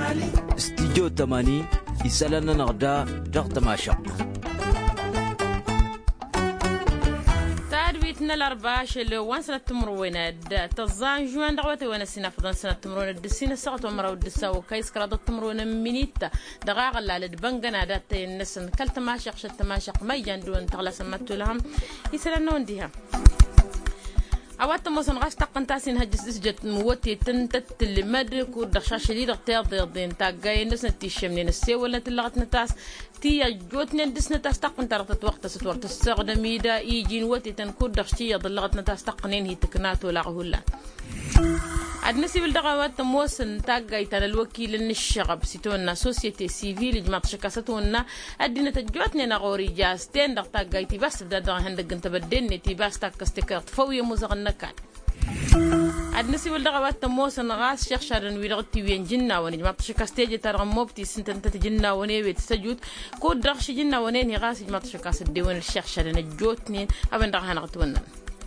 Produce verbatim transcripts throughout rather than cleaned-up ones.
استديو تماني يسألنا نغدا دغ تماشق تاربيتنا الأربعة شلو وان سنة تمرونا تزان جوان دعوتي وانا سنة فضان سنة تمرونا الدسينة ساقط ومرا ودسا وكايس كرادة تمرونا مينيتا دقاق اللي لدبنغنا داتي النسن كل تماشق شل تماشق ما يجاندون تغلا سمتو لهم يسألنا ونديها أوقات موسم غاش تقن تاسين هجس إسجت موتي تنتت اللي مدري كور دخشاش اللي دغتير ضيضين تاقاي نسنا تيشمنين السي ولا تلغت نتاس تيا جوتنين دسنا تاس تقن ترغت وقت ستورت السغدمي دا يجين وتي تنكور دخشتي ضلغت نتاس تقنين هي تكناتو لاغهولا أدنسي بالدغوات موسن تاقاي تانا الوكيل النشغب سيتونا سوسيتي سيفيل جماعة شكاستونا أدينا تجوتني نغوري جاستين دغ تاقاي تيباس بدأ هندق انت بدني تيباس تاكستكرت فوي مزغنكات أدنسي بالدغوات موسن غاس شيخ شارن ويلغتي وين جنا وني جماعة شكاستيجي ترغم موبتي سنتن تتجنا وني ويتسجود كود دغش جنا وني غاس جماعة شكاست ديوان الشيخ شارن الجوتني أبن دغ هنغتونا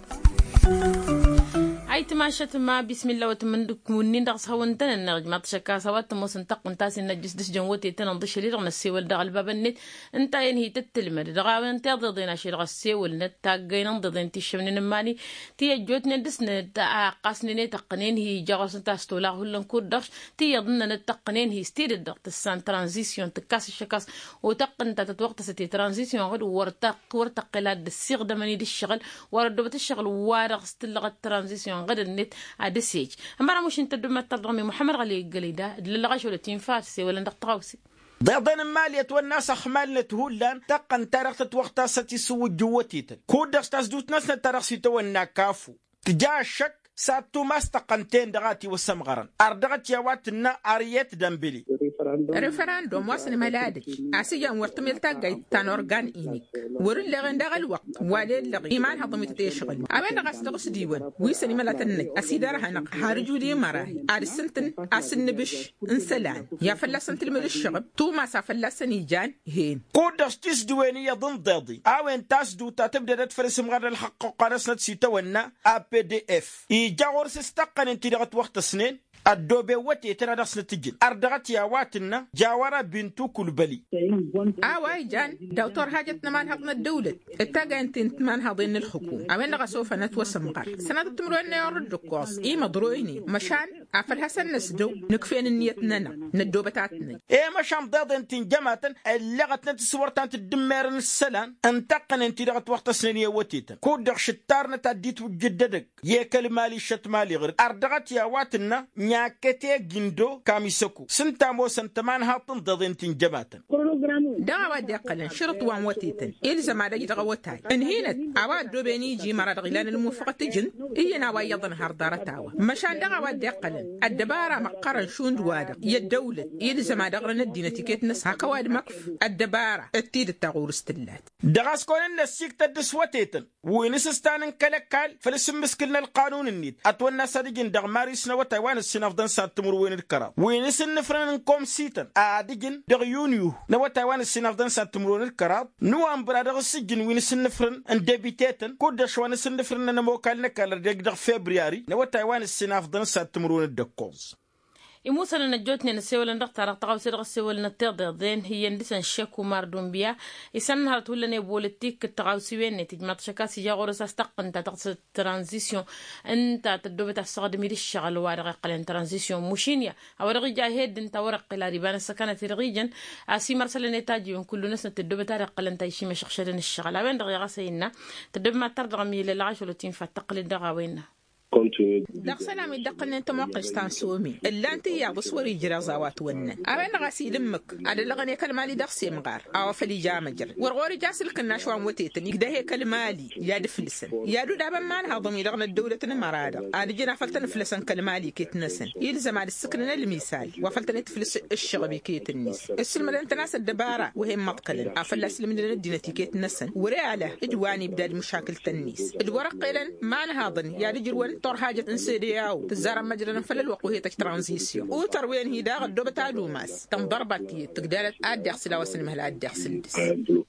أي تماشت ما بسم الله وتمندك منين دغس هونتنا النرج ما تشكا سوات موسن تقن تاسي نجس دش جنوتي تنضش لي رغم السيول دغ الباب النت انت ينهي تتلمد دغا انت ضدينا شي رغ السيول نت تاغين ضد انت شمن ماني تي جوتنا دسن قاسني تقنين هي جاغس تاستولا هلن كود دغش تي ضمن التقنين هي ستير الدغ السان ترانزيسيون تكاس الشكاس وتقن تتوقت ستي ترانزيسيون غد ورتق ورتق لا السيغ دمني دي الشغل وردبت الشغل وارغ ستلغ الترانزيسيون غد النت عدسيج أمبارح مش أنت دم ترضمي محمد غلي قليدا للغاش ولا تين فارسي ولا ندق طاوسي ضيضين مالية والناس أخمالنا تهولان تقن تاريخ وقتها ستسوي جوتيت كودرس تسدوت ناس نتاريخ ستونا كافو تجاه الشك ساتو ماستقنتين دغاتي وسمغران أردغت يواتنا أريت دمبلي ريفراندوم واسن ملادك أسيا ورتميل تاقاي تانورغان إينيك ورن لغن دغ الوقت والي لغي إيمان هضمي تتيشغل أبين غاس دغس ديوان ويسني ملاتنك أسيدار هنق هارجو دي مراهي أرسنتن أسن نبش انسلان يا فلسن تلمل الشغب تو ما سافلسن يجان هين كودرس تيس دويني يضن ضيضي أوين تاس دوتا تبدأ تفرس مغار الحق قارسنا تسيتونا أ بي دي إف جاور سستقن انت لغت وقت سنين الدوبي وتي ترى دخل تجن أردغت يا واتنا جاورا بنتو كل بلي آواي جان دكتور حاجة نمان هضن الدولة اتجا انت نمان هضن الحكومة أمين لغا سوف نتوسم غار سنة تمرون يورد القاص إيه مضرويني مشان عفر حسن نسدو نكفين النيتنا ندو بتاعتنا إيه مشان ضاد انت جماعة اللغت نتسور تانت الدمير السلام انتقن انت لغت وقت سنين وتيتا كود شتار نتعديت وجددك يه كلمالي شتمالي غير أردغت يا واتنا نياكتي جندو كاميسكو سنتامو سنتمان هاتن ضدنتين جماعة دعوة دقلا شرط وان وتيتن إلزا ما دجي دغوتاي انهينت عواد دوبيني جي مراد غيلان الموفقة تجن إيه ناوا يضن هاردارتاوا مشان دعوة دقلا الدبارة مقرن شون دوادق يدولة إلزا ما دغرن الدينة تيكيت نس هكواد مكف الدبارة التيد التغور استلات دغاس كون النسيك تدس وتيتن وينسستان كالكال فلسم مسكلنا القانون النيت أتوانا سادجين دغماري سنوة تايوان السنافدان ساتمر وين الكرام وينسن نفرن نكوم سيتن أدجين دغيونيو نوة تايوان السنافدان ساتمر وين الكرام نو أمبرا دغ السجن وينسن نفرن اندبيتيتن كود شوان سن نفرن نموكال نكال دغ فبراير نوة تايوان السنافدان ساتمر وين الدكوز يموصل نجوتني نسيول نقطع رقطع سير غسيول نتيض ضين هي ندسن شكو ماردون بيا يسن هرت ولا نبولتيك التغاوسيين نتجمع شكاسي جاغورس استقن تقص ترانزيسيون انت تدوب تسقد ميد الشغل وارق قلن ترانزيسيون مشينيا او رغي هيد انت ورق لا ريبان السكنه رغيجن اسي مرسل نتاجي كل ناس تدوب تارق قلن تايشي مشخشرن الشغل وين دغيا غسينا تدوب ما ترضى ميل العاش ولا تنفع تقلد دغاوينا دق سلامي دقن انت موقع ستانسومي الا انت يا بصوري جرازاوات ونن ابين غاسي لمك على لغني كلمالي دقسي مغار او فلي جامجر ورغوري جاسل كنا شوان وتيتن يقدا هي كلمالي يا دفلسن يا دو دابا ما نهضم لغن الدوله مراد ادي جينا فلتن فلسن كلمالي كيتنسن يلزم على السكن المثال وفلتن تفلس الشغبي كيتنيس السلم انت ناس الدباره وهي مطقل افلس من الدينتي كيتنسن ورياله اجواني بدا مشاكل تنيس الورق ما نهضن يا رجل طور حاجة انسيدياو تزار مجرنا فلل وقوهي تك ترانزيسيون وتروين هي داغ الدوبة تالو ماس تنضربتي تقدرت ادي اغسلا وسن مهلا ادي اغسل دس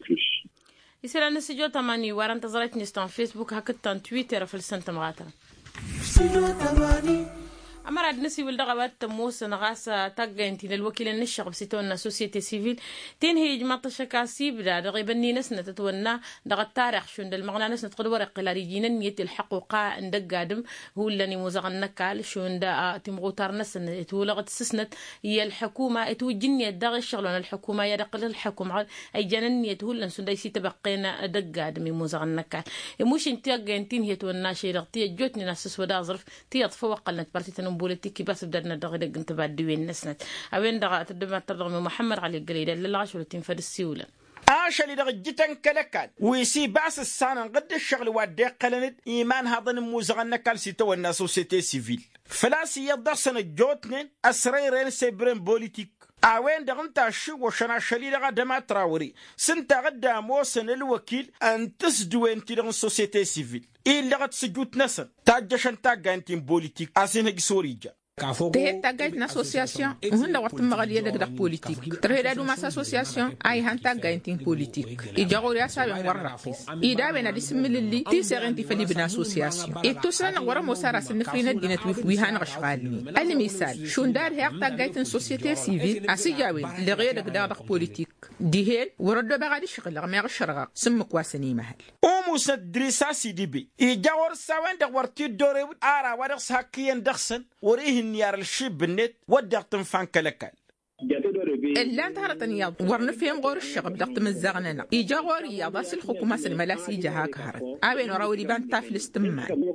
يصير أنا سجوا تماني وارن تزرت نستان فيسبوك هكتان تويتر في السنة مغاترة أمر النسي والدغبات موسى نغاسة تجنتي للوكيل النشق بستونا سوسيتي سيفيل تنهي جماعة الشكاسي بدا دغيبني نسنة تتونا دغ التاريخ شون المغنى نسنة تقول ورق لاريجينا نيت الحقوقة ندق قادم هو اللي موزغ نكال شون دا تمغوتار نسنة تولغت سسنة هي الحكومة توجني دغ الشغلون الحكومة يدقل الحكومة أي جنني تقول لن سندي سي تبقينا دق قادم موزغ نكال مش انت جنتين هي تونا شيء رغتي جوتني ناس ودا ظرف تيطفوق لنا برتي بوليتيكي بس بدنا دغ انت بعد وين نسنت اوين دغ تدم ترغم محمد علي القريده للعشر تنفد السيوله آش اللي دغ جتن كلكال ويسي باس السنة قد الشغل وادي قلنت إيمان هذا الموزغن كال سيتو الناس سوسيتي سيفيل فلاسي يضرسن جوتنين أسريرين سيبرين بوليتيك أوين دغنتا شو وشنا شلي دغ دما تراوري سنتا غدا موسن الوكيل أن تسدوين تدغن سوسيتي سيفيل إلا غد سجوت نسن تاجشن تاجانتين بوليتيك أسين سوريجا تهت تاجت ناسوسياسيون وهن وقت مغالية دغ بوليتيك ترهدا دو ماس اسوسياسيون اي هان تاجانتين بوليتيك يجاغو رياسا بن ورقيس ايدا بن دي سمللي تي سيرنتي فلي بنا اسوسياسيون اي توسنا ورا موسارا سنخرينا دينت وي هان غشغالني المثال شون دار هيك تاجت سوسيتي سيفيل اسيجاوي لغير دغ دغ بوليتيك دي هيل ورد بغادي شغل ما غشرغا سم كواسني محل او موسى دريسا سي دي بي يجاور ساوين دغ ورتي دوري ارا ورس هاكيان دخسن وريه نيار الشيب بالنت ودقتن فان كلكال إلا انتهرتني ياض ورن فيهم غور الشغب دقت من زغننا إيجا غور ياض أصل الحكومة سلملاسي جهاك هرت أبين وراولي بان تافل استمان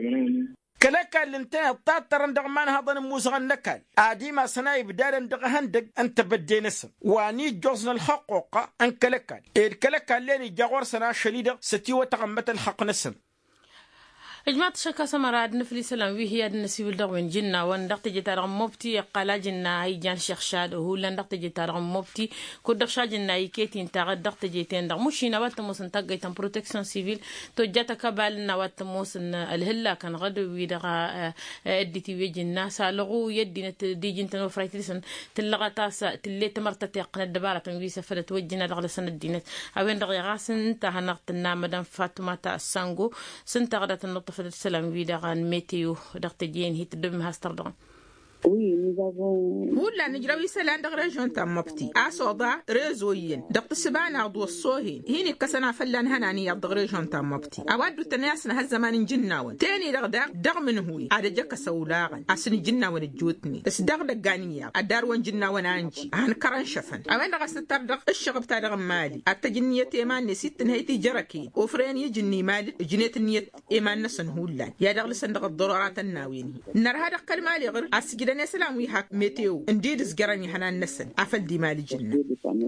كلكال لنتين الطاطر دغمان هذا الموزغن نكال آديما سناي بدار دغ هندق أنت بدي نسم واني جوزن الحقوق أن كلكال الكلكال لاني جاغور سنا شليدة ستي وتغمت الحق نسم إجماع شكا سمراد نفلي سلام وهي النسي والدغوين جنة وندقت جتار موبتي قال جنة هي جان شيخ شاد وهو لندقت جتار موبتي كودر شاجنا يكيتي انت دقت جيتين دغ مشي نوات موسن تاغيتن بروتكشن سيفيل تو جاتا كبال نوات موسن الهلا كان غدو ويدغا اديتي ويجنا سالغو يدي دي جنتن وفرايتلسن تلغتا تلي تمرتتي قنا دباره ويسا فلت وجنا دغ سن الدينت اوين دغ غاسن انت هنقتنا مدام فاطمه السانغو سنت غدت النط في السلام ويدغان ميتيو دقتجين هي تدم هاستردون Oui, nous avons... هولا نجراوي سلان دغ ريجون تام مبتي أصودا ريزوين دقت السبان أغدو الصوهين هيني كسنا فلان هناني يدغ ريجون تام مبتي أودو تناسنا هالزمان جناون تاني دغ دغ دغ من هوي هذا جاك سولاغن أسني جناون الجوتني بس دغ دغانيا الداروان جناون أنجي هن كران شفن أوين دغ ستر دغ الشغب تا دغ مالي التجنية إيمان نسيت نهايتي جركي وفرين يجني مالي جنيت النية إيمان نسن هولا يا دغ لسن دغ الضرورات الناويني نر هذا كلمالي غير أسجد دنا سلام ويحك ميتيو انديد زغراني حنان نسن افل دي مال الجنه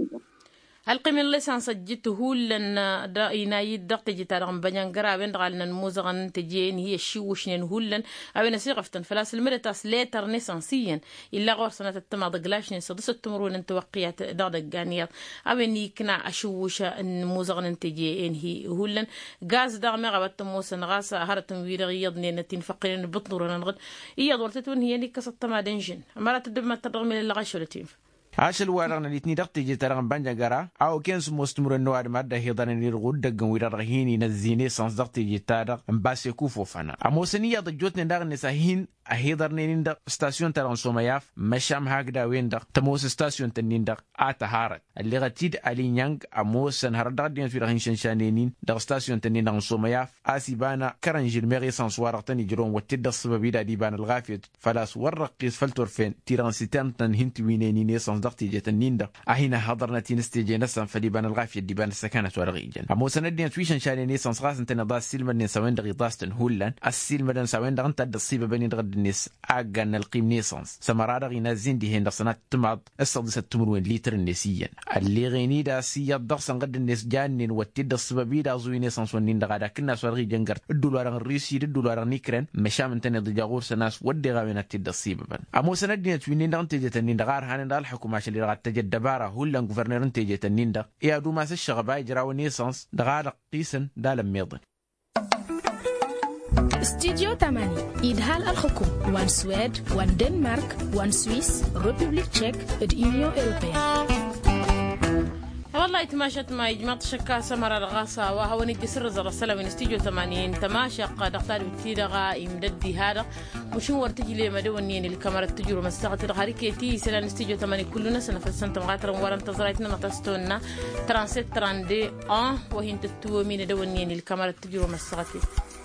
القيم اللي سنسجته لن داينا يدق تجتارم بنيان غرابن دغالن موزغن تجين هي شيوشنن هولن او نسيغفتن فلاس المرتاس ليتر نيسانسيا الا غور سنه التماض غلاشن سدس التمرون انت وقيات دغدغانيات او نيكنا اشوش ان موزغن تجين هي هولن غاز دغ مغبت موسن غاس هرتم ويريضني نتين فقرين بطنورن غد هي دورتتون هي نيكست تمادنجن مرات دم تدغم للغشولتين عاشل وارغنا ليتني دقت جترغن بانجا غرا او كنس مستمر نواد ماده هيدان نيرغود دغن ويرغهيني نزيني سانس دقت جتار امباسي كوفو فانا اموسنيه دجوتن دغ نساهين اهيدر نين دغ ستاسيون تران سومياف مشام هاغدا وين دغ تموس ستاسيون تنين دغ اتهارت اللي غتيد علي نيانغ اموسن هردا دين في رهين شنشانين دغ ستاسيون تنين دغ سومياف اسيبانا كرنجل ميري سانس وارغتني جرون وتد السبب دا ديبان الغافيت فلاس ورقيس فلتورفين تيران سيتان تن هنت وينيني نيسان دقتي جتنين دا اهينا حضرنا تينستيجي نسان فديبان الغافية ديبان السكانة ورغيجن امو سندين تويشن شاني نيسان سغاس انتنا دا السيلمر نيساوين دغي داستن هولان السيلمر نيساوين دغن تد الصيبة بني دغد النيس اغان القيم نيسانس سمرا دغي نازين دي هين دغسنات تمعض السادسة تمروين ليتر النيسيا اللي غيني دا سيا دغسن قد النيس جانين واتد الصبابي دا زوي نيسانس ونين دغادا كنا سورغيجن قرد الدولار الريسي الدولار نيكرن مشام انتنا دجاغور سناس ودي غاوين تد الصيبة بن امو سندين توينين دغن تجتنين دغار هانين دا الحكومة اللي رغت تجد دبارة هولن غوفرنر انتيجة النيندا يا دو ماس الشغباي جراو نيسانس دغارق قيسن دالم ميضن استديو تماني إدهال الحكوم وان سويد وان دنمارك وان سويس ريبوبليك تشيك اد يونيو أوروبيا والله هاي تماشت ما يجمعت شكا سمر الغاصة وهو نجي سر زر السلام من استيجو ثمانين تماشى دختار بتيرغا يمددي هذا مشون ورتجي لي مدونين الكاميرا تجرو مستغت الغاريكيتي سلان استيجو ثمانين كلنا سنة في السنة مغاتر ورا انتظرتنا ما تستونا ترانسيت تراندي اه وهي تتو مين دونين الكاميرا تجرو مستغتي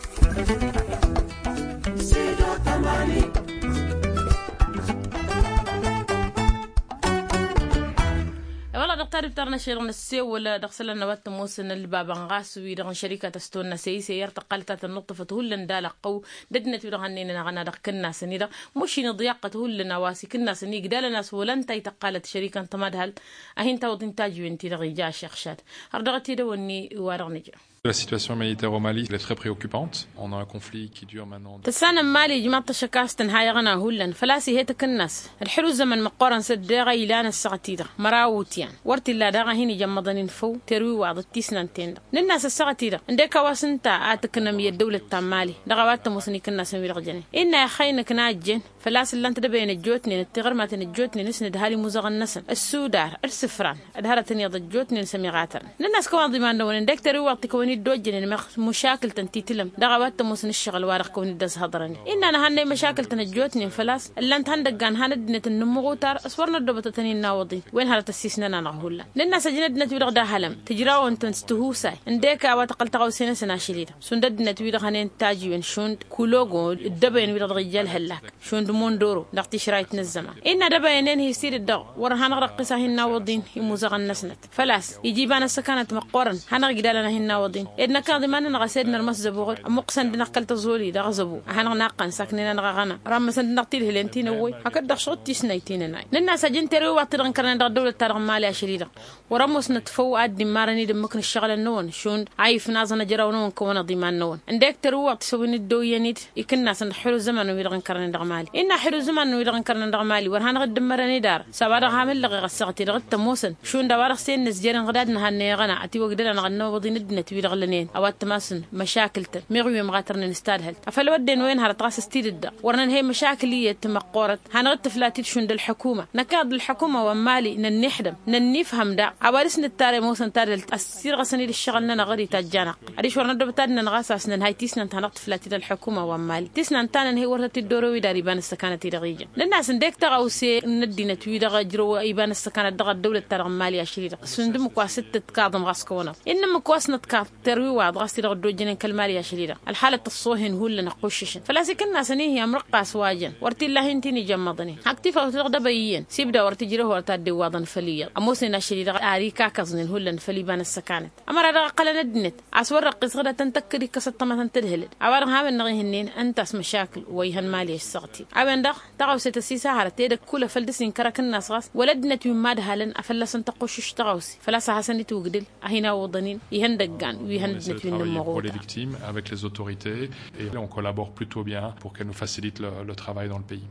والله دكتور بترنا شيرنا السي ولا دخل لنا وقت موسن الباب انغاس ويدغن شركه تستونا سي سير تقلت النقطه فتهل دالقو ددنت ودغنينا غنا دكنا سنيدا مش نضيقه هل واسي كنا سني قدال ناس ولن تقالت شركه تمدهل اهين تو انتاج وانتي رجا شخشات هردغتي دوني ورغنجه. La situation humanitaire au Mali est très préoccupante. On a un conflit qui dure maintenant. تسانا مالي جماعة شكاستن هاي غنا هولن فلاسي هيتك الناس الحلو زمن مقارن سدغا يلان السغتيدا مراوتيان ورتي لا دغا هيني جمدن فو تروي واض تيسنانتين للناس السغتيدا عندك واسنتا اتكنا مي الدولة تامالي دغا وات مسني كنا سمي رجني ان يا خينك ناجن فلاس اللي انت دبين الجوتني التغر ما تنجوتني نسند هالي مزغ النسن السودار السفران ادهرتني الجوتني نسمي غاتر للناس كمان ضمان دون عندك تروي واض كوني دوجن مشاكل تنتيتلم دغوات مسن الشغل وارق كوني دز هضرني ان انا هني مشاكل تنجوتني فلاس اللي انت عندك هندنت النمغوتار اسورنا الدبتتني ناوضي وين هذا تسيسنا انا نغول للناس جندنا تبدا هلم تجراو انت تستهوسا عندك واتقل تقو سنه سنه شليده سنددنا تبدا هنين تاجي وين شوند كولوغو الدبين ويد رجال هلاك شوند موندورو دقتي شرايتنا الزمان ان دبينين هي سير الدغ ور هنغرقسا هناوضين يموزغ النسنت فلاس يجيبان السكنه مقورن هنغدالنا هناوضين إدنا كان ضمان نغسدنا المسزبوغ مقسن بنقل تزولي دا غزبو هنا ناقن ساكنين نغغنا رام سن نقتيل هلنتين وي هكذا شوتي سنيتين ناي لنا سجن تري وقتن كرنا دا دوله ترغ مالي شريده ورموس نتفو ادي مارني دمكن الشغل النون شون عايف نازنا جراونون كون ضمان نون عندك تري وقت سوين الدوينيت يكنا سن حلو زمان ويدغن كرنا دا مالي ان حلو زمان ويدغن كرنا دا مالي ورهان غد مرني دار سبا عامل لغ غسقتي غت موسن شون دا ورخ سين نسجرن غدادنا هني غنا اتي وقدنا نغنو ودي ندنت ويدغلنين اوات تماسن مشاكلته ميغوي مغاترن نستادهل افلودين وين هرطاس ستيد ورنا هي مشاكليه تمقورت هنغت فلاتيت شند الحكومه نكاد الحكومه ومالي ننحدم ننفهم دا عبارسن التاري موسن تاري السير غسني للشغل لنا غري تاجانا اديش ورنا دبتادنا نغاساسن هاي تيسنا تنقت فلاتيت الحكومه ومالي تيسنا تانا هي ورتي الدوروي داري بان السكانه رغيجه للناس نديك تغوسي ندينا تويدا غجرو ايبان السكانه دغ الدوله ترغ مالي شريده سندم كواست تقاضم غاسكونا انما كواسنا تكاف تروي واض غاستي دغ جنين كالمالية شديدة الحالة الصوهن هو اللي نقوششن فلاسي كنا سنيه امرقا سواجن ورتي الله انتني جمضني اكتفا تغدا بيين سيبدا ورتجره ورتادي واضن فليا اموسنا شديدة اريكا كزن هو اللي فليبان السكانت امر رغ قل ندنت اسور رقص غدا تنتكري كست ما تدهلد عوار ها من نغيهنين انت اس مشاكل ويهن مالي السغتي ابن دغ تغو ستسيسا هرتيد كل فلدسين كرك الناس غاس ولدنت يماد هالن افلسن تقوشش تغوسي فلاسا حسني توغدل اهينا وضنين يهن دغان ويهن دنت من pour les victimes avec les autorités et on collabore plutôt bien pour qu'elles nous facilitent le, le travail dans le pays.